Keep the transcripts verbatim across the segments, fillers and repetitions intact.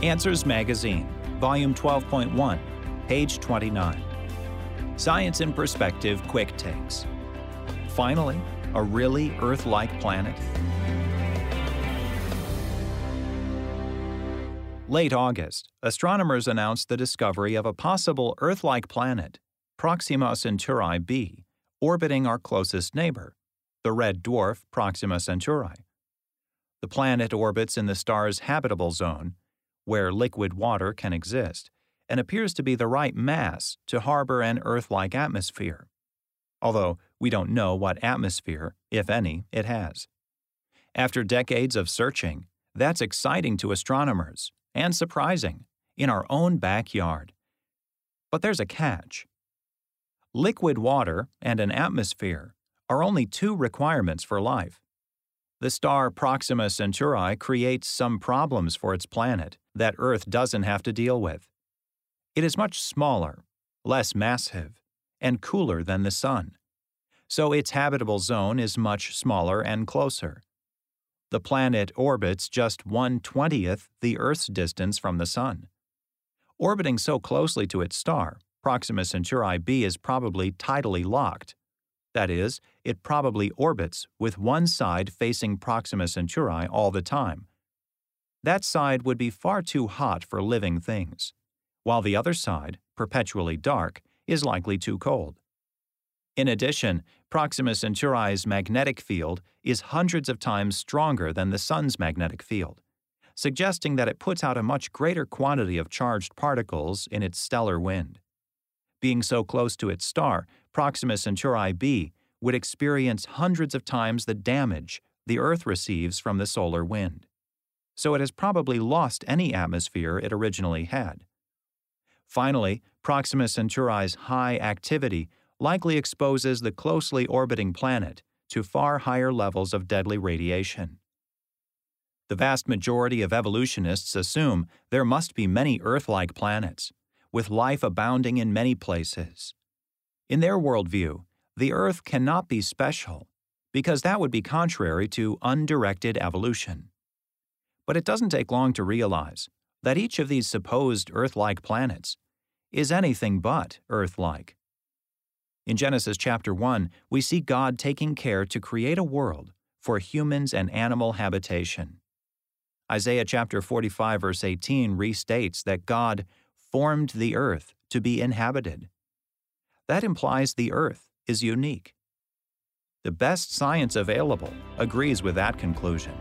Answers Magazine, Volume twelve point one, page twenty-nine. Science in Perspective Quick Takes. Finally, a really Earth-like planet? Late August, astronomers announced the discovery of a possible Earth-like planet, Proxima Centauri b, orbiting our closest neighbor, the red dwarf Proxima Centauri. The planet orbits in the star's habitable zone, where liquid water can exist, and appears to be the right mass to harbor an Earth-like atmosphere, although we don't know what atmosphere, if any, it has. After decades of searching, that's exciting to astronomers, and surprising, in our own backyard. But there's a catch. Liquid water and an atmosphere are only two requirements for life. The star Proxima Centauri creates some problems for its planet that Earth doesn't have to deal with. It is much smaller, less massive, and cooler than the Sun, so its habitable zone is much smaller and closer. The planet orbits just one twentieth the Earth's distance from the Sun. Orbiting so closely to its star, Proxima Centauri b is probably tidally locked. That is, it probably orbits with one side facing Proxima Centauri all the time. That side would be far too hot for living things, while the other side, perpetually dark, is likely too cold. In addition, Proxima Centauri's magnetic field is hundreds of times stronger than the Sun's magnetic field, suggesting that it puts out a much greater quantity of charged particles in its stellar wind. Being so close to its star, Proxima Centauri b would experience hundreds of times the damage the Earth receives from the solar wind. So it has probably lost any atmosphere it originally had. Finally, Proxima Centauri's high activity likely exposes the closely orbiting planet to far higher levels of deadly radiation. The vast majority of evolutionists assume there must be many Earth-like planets, with life abounding in many places. In their worldview, the Earth cannot be special, because that would be contrary to undirected evolution. But it doesn't take long to realize that each of these supposed Earth-like planets is anything but Earth-like. In Genesis chapter one, we see God taking care to create a world for humans and animal habitation. Isaiah chapter forty-five verse eighteen restates that God formed the earth to be inhabited. That implies the earth is unique. The best science available agrees with that conclusion.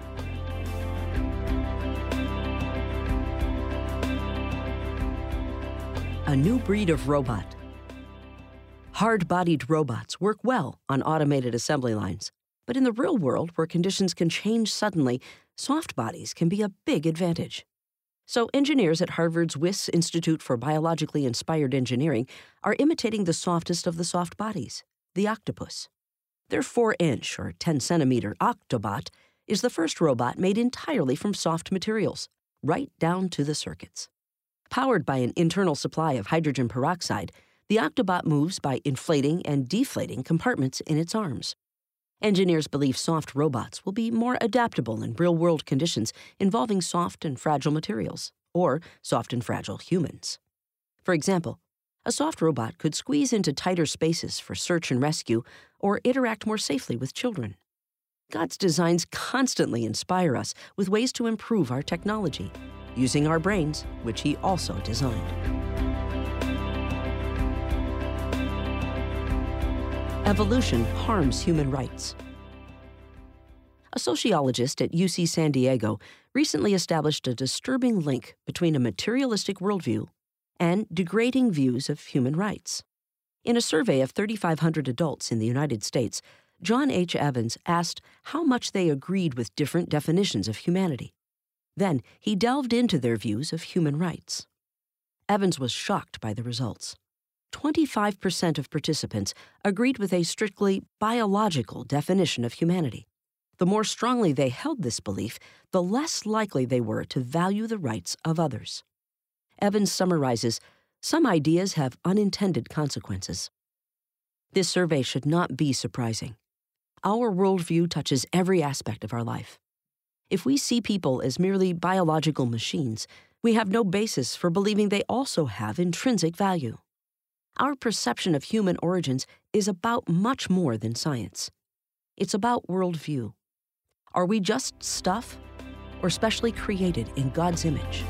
A new breed of robot. Hard-bodied robots work well on automated assembly lines, but in the real world, where conditions can change suddenly, soft bodies can be a big advantage. So engineers at Harvard's Wyss Institute for Biologically Inspired Engineering are imitating the softest of the soft bodies, the octopus. Their four-inch or ten-centimeter Octobot is the first robot made entirely from soft materials, right down to the circuits. Powered by an internal supply of hydrogen peroxide, the Octobot moves by inflating and deflating compartments in its arms. Engineers believe soft robots will be more adaptable in real-world conditions involving soft and fragile materials, or soft and fragile humans. For example, a soft robot could squeeze into tighter spaces for search and rescue, or interact more safely with children. God's designs constantly inspire us with ways to improve our technology, using our brains, which He also designed. Evolution harms human rights. A sociologist at U C San Diego recently established a disturbing link between a materialistic worldview and degrading views of human rights. In a survey of thirty-five hundred adults in the United States, John H. Evans asked how much they agreed with different definitions of humanity. Then he delved into their views of human rights. Evans was shocked by the results. twenty-five percent of participants agreed with a strictly biological definition of humanity. The more strongly they held this belief, the less likely they were to value the rights of others. Evans summarizes, some ideas have unintended consequences. This survey should not be surprising. Our worldview touches every aspect of our life. If we see people as merely biological machines, we have no basis for believing they also have intrinsic value. Our perception of human origins is about much more than science. It's about worldview. Are we just stuff, or specially created in God's image?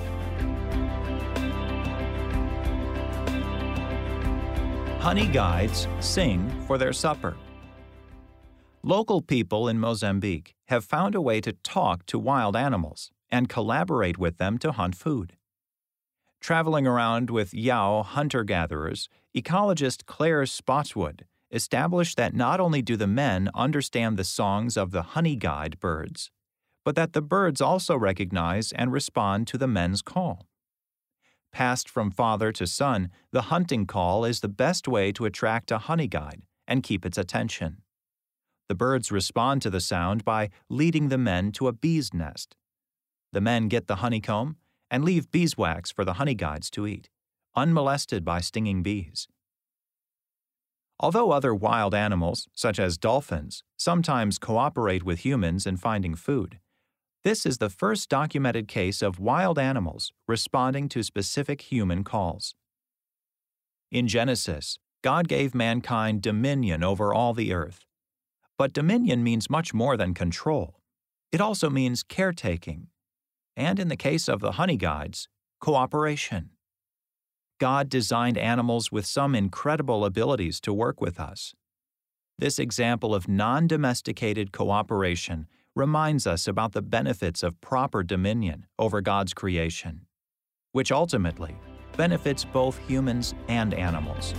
Honey guides sing for their supper. Local people in Mozambique have found a way to talk to wild animals and collaborate with them to hunt food. Traveling around with Yao hunter-gatherers, ecologist Claire Spotswood established that not only do the men understand the songs of the honey guide birds, but that the birds also recognize and respond to the men's call. Passed from father to son, the hunting call is the best way to attract a honey guide and keep its attention. The birds respond to the sound by leading the men to a bee's nest. The men get the honeycomb and leave beeswax for the honey guides to eat, unmolested by stinging bees. Although other wild animals, such as dolphins, sometimes cooperate with humans in finding food, this is the first documented case of wild animals responding to specific human calls. In Genesis, God gave mankind dominion over all the earth. But dominion means much more than control. It also means caretaking, and in the case of the honey guides, cooperation. God designed animals with some incredible abilities to work with us. This example of non-domesticated cooperation reminds us about the benefits of proper dominion over God's creation, which ultimately benefits both humans and animals.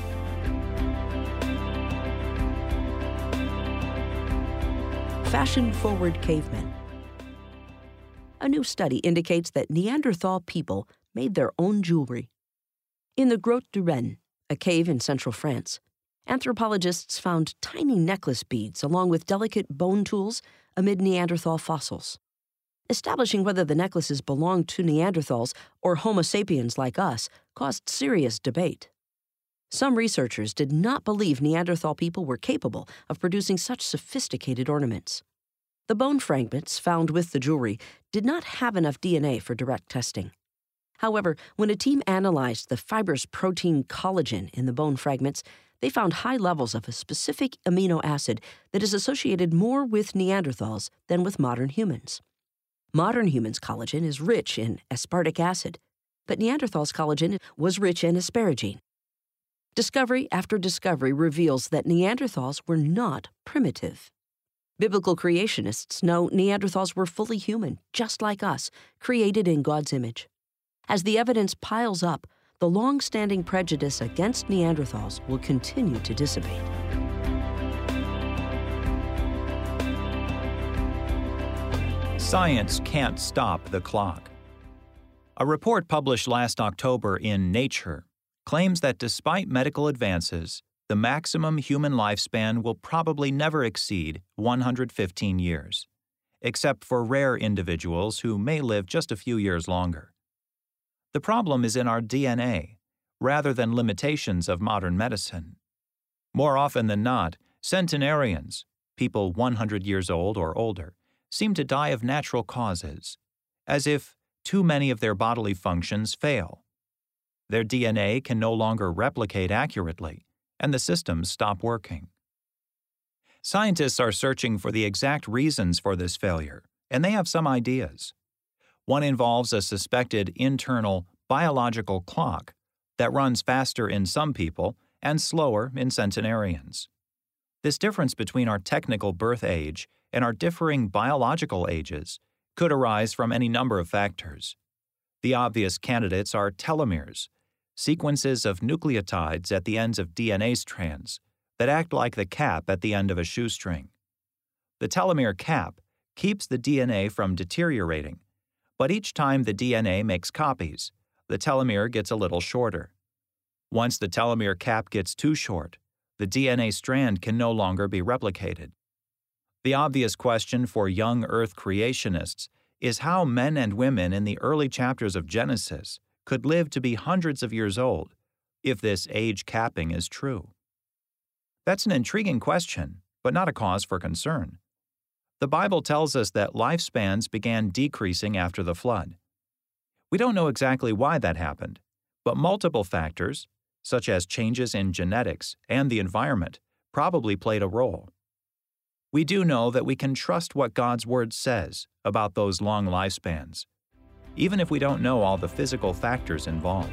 Fashion-forward cavemen. A new study indicates that Neanderthal people made their own jewelry. In the Grotte du Renne, a cave in central France, anthropologists found tiny necklace beads along with delicate bone tools amid Neanderthal fossils. Establishing whether the necklaces belonged to Neanderthals or Homo sapiens like us caused serious debate. Some researchers did not believe Neanderthal people were capable of producing such sophisticated ornaments. The bone fragments found with the jewelry did not have enough D N A for direct testing. However, when a team analyzed the fibrous protein collagen in the bone fragments, they found high levels of a specific amino acid that is associated more with Neanderthals than with modern humans. Modern humans' collagen is rich in aspartic acid, but Neanderthals' collagen was rich in asparagine. Discovery after discovery reveals that Neanderthals were not primitive. Biblical creationists know Neanderthals were fully human, just like us, created in God's image. As the evidence piles up, the long-standing prejudice against Neanderthals will continue to dissipate. Science can't stop the clock. A report published last October in Nature claims that despite medical advances, the maximum human lifespan will probably never exceed one hundred fifteen years, except for rare individuals who may live just a few years longer. The problem is in our D N A, rather than limitations of modern medicine. More often than not, centenarians, people one hundred years old or older, seem to die of natural causes, as if too many of their bodily functions fail. Their D N A can no longer replicate accurately, and the systems stop working. Scientists are searching for the exact reasons for this failure, and they have some ideas. One involves a suspected internal biological clock that runs faster in some people and slower in centenarians. This difference between our technical birth age and our differing biological ages could arise from any number of factors. The obvious candidates are telomeres, sequences of nucleotides at the ends of D N A strands that act like the cap at the end of a shoestring. The telomere cap keeps the D N A from deteriorating, but each time the D N A makes copies, the telomere gets a little shorter. Once the telomere cap gets too short, the D N A strand can no longer be replicated. The obvious question for young Earth creationists is how men and women in the early chapters of Genesis could live to be hundreds of years old if this age capping is true. That's an intriguing question, but not a cause for concern. The Bible tells us that lifespans began decreasing after the flood. We don't know exactly why that happened, but multiple factors, such as changes in genetics and the environment, probably played a role. We do know that we can trust what God's Word says about those long lifespans, even if we don't know all the physical factors involved.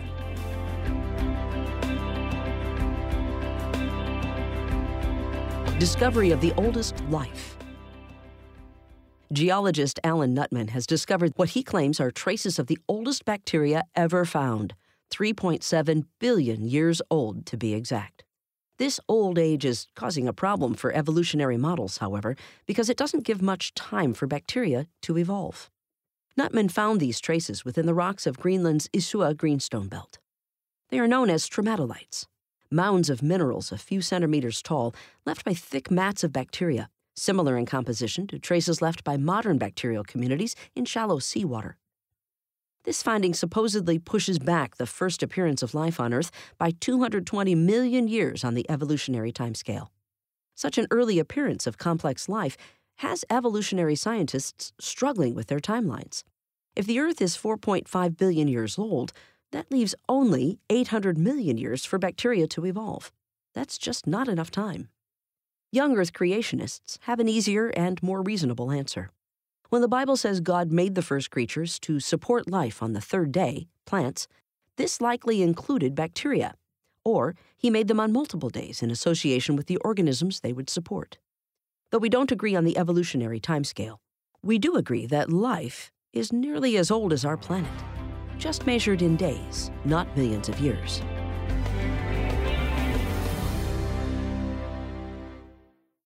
Discovery of the oldest life. Geologist Alan Nutman has discovered what he claims are traces of the oldest bacteria ever found, three point seven billion years old to be exact. This old age is causing a problem for evolutionary models, however, because it doesn't give much time for bacteria to evolve. Nutman found these traces within the rocks of Greenland's Isua greenstone belt. They are known as stromatolites, mounds of minerals a few centimeters tall, left by thick mats of bacteria, similar in composition to traces left by modern bacterial communities in shallow seawater. This finding supposedly pushes back the first appearance of life on Earth by two hundred twenty million years on the evolutionary timescale. Such an early appearance of complex life has evolutionary scientists struggling with their timelines. If the Earth is four point five billion years old, that leaves only eight hundred million years for bacteria to evolve. That's just not enough time. Young Earth creationists have an easier and more reasonable answer. When the Bible says God made the first creatures to support life on the third day, plants, this likely included bacteria, or he made them on multiple days in association with the organisms they would support. Though we don't agree on the evolutionary timescale, we do agree that life is nearly as old as our planet, just measured in days, not millions of years.